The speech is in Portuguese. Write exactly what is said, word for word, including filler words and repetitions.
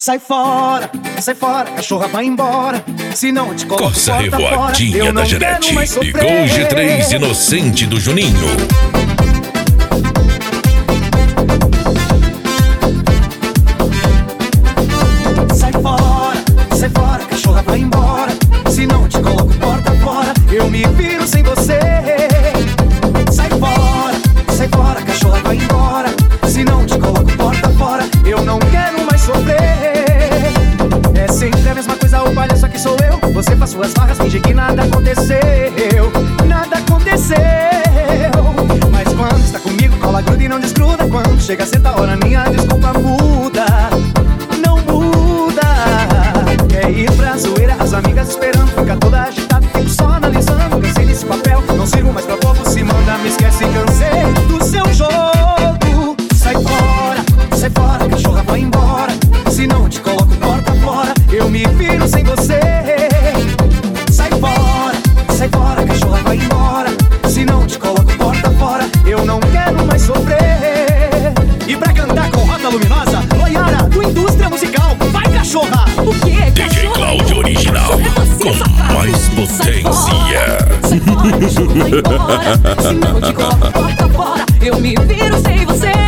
Sai fora, sai fora, cachorra vai embora. Se não te coloco Coça porta fora, Revoadinha eu da não Janete quero mais e sofrer. com G três Inocente do Juninho. Sai fora, sai fora, cachorra vai embora. Se não te coloco porta fora, eu me viro sem você. Sai fora, sai fora, cachorra vai embora. Se não te coloco porta fora, eu não quero mais sofrer. É sempre a mesma coisa, o palhaço aqui sou eu. Você faz suas farras, finge que nada aconteceu. Nada aconteceu. Mas quando está comigo, cola, gruda e não desgruda. Quando chega certa hora, minha desculpa muda. Não muda. Quer ir pra zoeira, as amigas esperando. Fica toda agitada, fico só analisando. Cansei desse papel, não sirvo mais pra povo. Se manda, me esquece, cansei do seu jogo. Sai fora, sai fora, cachorra vai embora. Se não te coloco porta fora, eu me viro sem você. Sai fora, sai fora, cachorra vai embora. Se não te coloco porta fora, eu não quero mais sofrer. E pra cantar com Rota Luminosa, Loiara, do Indústria Musical. Vai, cachorra! O que? D J Cláudio original, com mais potência. Sai fora, cachorra vai embora. Se não te coloco porta fora, eu me viro sem você.